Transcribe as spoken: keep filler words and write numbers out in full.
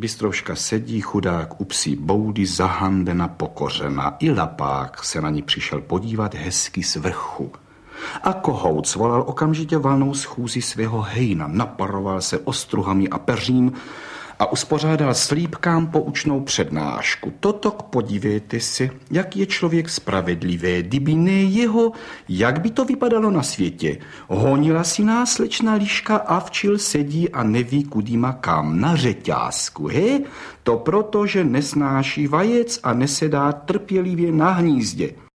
Bystrouška sedí, chudák u psí boudy, zahambena, pokořena. I lapák se na ní přišel podívat hezky z vrchu. A kohout svolal okamžitě valnou schůzi svého hejna, naparoval se ostruhami a peřím a uspořádal slípkám poučnou přednášku. Totok podívejte si, jak je člověk spravedlivý, kdyby ne jeho, jak by to vypadalo na světě. Honila si nás slečna Liška a včil sedí a neví, kudy má kam, na řeťázku, he? To proto, že nesnáší vajec a nesedá trpělivě na hnízdě.